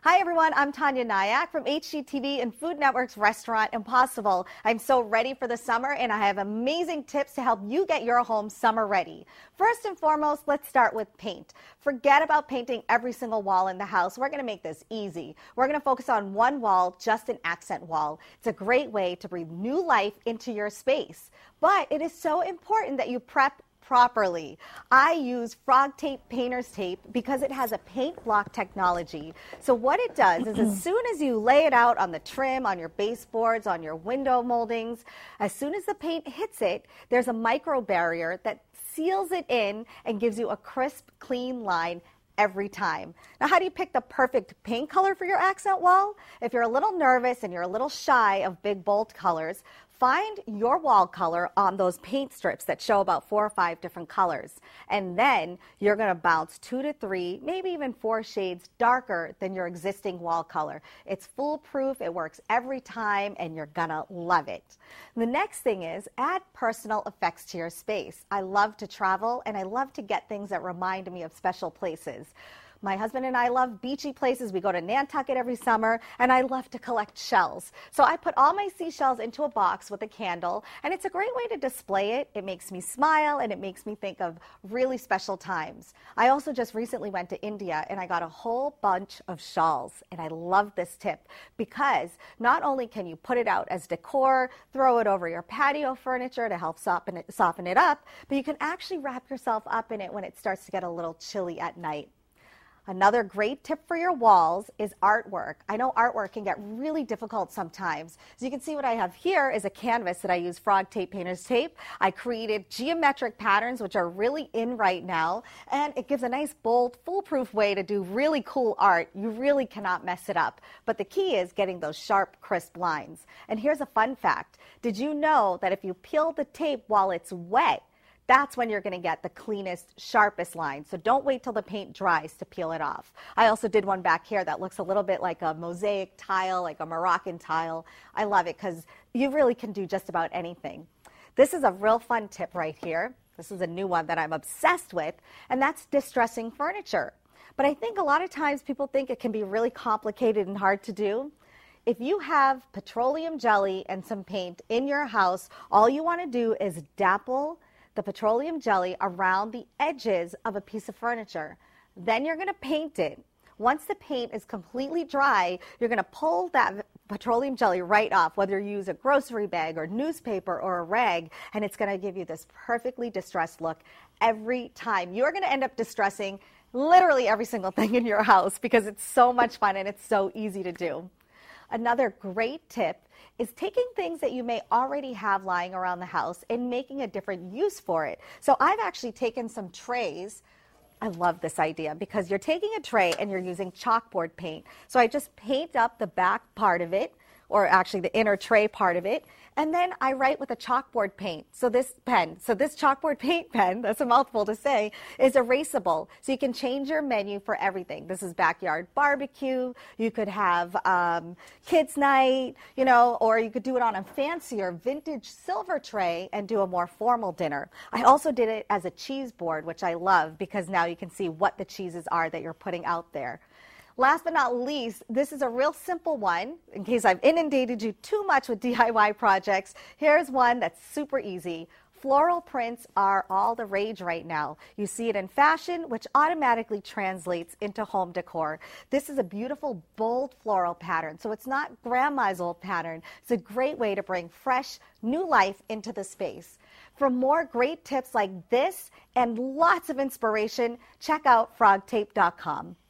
Hi, everyone. I'm Tanya Nyack from HGTV and Food Network's Restaurant Impossible. I'm so ready for the summer, and I have amazing tips to help you get your home summer ready. First and foremost, let's start with paint. Forget about painting every single wall in the house. We're going to make this easy. We're going to focus on one wall, just an accent wall. It's a great way to breathe new life into your space. But it is so important that you prep properly. I use Frog Tape Painter's Tape because it has a paint block technology. So what it does is as soon as you lay it out on the trim, on your baseboards, on your window moldings, as soon as the paint hits it, there's a micro barrier that seals it in and gives you a crisp, clean line every time. Now, how do you pick the perfect paint color for your accent wall? If you're a little nervous and you're a little shy of big, bold colors, find your wall color on those paint strips that show about 4 or 5 different colors. And then you're going to bounce 2 to 3, maybe even 4 shades darker than your existing wall color. It's foolproof, it works every time, and you're going to love it. The next thing is add personal effects to your space. I love to travel, and I love to get things that remind me of special places. My husband and I love beachy places. We go to Nantucket every summer, and I love to collect shells. So I put all my seashells into a box with a candle, and it's a great way to display it. It makes me smile, and it makes me think of really special times. I also just recently went to India, and I got a whole bunch of shawls, and I love this tip because not only can you put it out as decor, throw it over your patio furniture to help soften it up, but you can actually wrap yourself up in it when it starts to get a little chilly at night. Another great tip for your walls is artwork. I know artwork can get really difficult sometimes. So you can see what I have here is a canvas that I use Frog Tape Painter's Tape. I created geometric patterns, which are really in right now, and it gives a nice, bold, foolproof way to do really cool art. You really cannot mess it up. But the key is getting those sharp, crisp lines. And here's a fun fact. Did you know that if you peel the tape while it's wet, that's when you're going to get the cleanest, sharpest line. So don't wait till the paint dries to peel it off. I also did one back here that looks a little bit like a mosaic tile, like a Moroccan tile. I love it because you really can do just about anything. This is a real fun tip right here. This is a new one that I'm obsessed with, and that's distressing furniture. But I think a lot of times people think it can be really complicated and hard to do. If you have petroleum jelly and some paint in your house, all you want to do is dapple the petroleum jelly around the edges of a piece of furniture. Then you're going to paint it. Once the paint is completely dry, you're going to pull that petroleum jelly right off, whether you use a grocery bag or newspaper or a rag, and it's going to give you this perfectly distressed look every time. You're going to end up distressing literally every single thing in your house because it's so much fun and it's so easy to do. Another great tip is taking things that you may already have lying around the house and making a different use for it. So I've actually taken some trays. I love this idea because you're taking a tray and you're using chalkboard paint. So I just paint up the back part of it, or actually the inner tray part of it, and then I write with a chalkboard paint. So this chalkboard paint pen, that's a mouthful to say, is erasable. So you can change your menu for everything. This is backyard barbecue. You could have kids' night, or you could do it on a fancier vintage silver tray and do a more formal dinner. I also did it as a cheese board, which I love because now you can see what the cheeses are that you're putting out there. Last but not least, this is a real simple one. In case I've inundated you too much with DIY projects, here's one that's super easy. Floral prints are all the rage right now. You see it in fashion, which automatically translates into home decor. This is a beautiful, bold floral pattern, so it's not grandma's old pattern. It's a great way to bring fresh, new life into the space. For more great tips like this and lots of inspiration, check out frogtape.com.